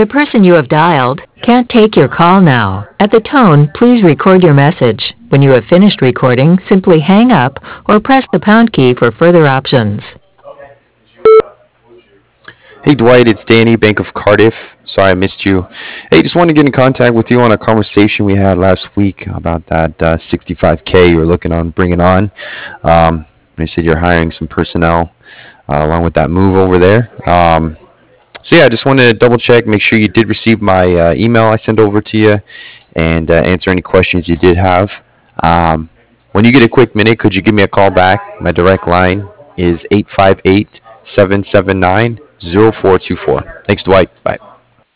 person you have dialed can't take your call now. At the tone, please record your message. When you have finished recording, simply hang up or press the pound key for further options. Hey Dwight, it's Danny, Bank of Cardiff. Sorry I missed you. Hey, just wanted to get in contact with you on a conversation we had last week about that 65K you were looking on bringing on. You said you're hiring some personnel along with that move over there. So yeah, I just wanted to double check, make sure you did receive my email I sent over to you, and answer any questions you did have. When you get a quick minute, could you give me a call back? My direct line is 858 779 0424. Thanks, Dwight. Bye.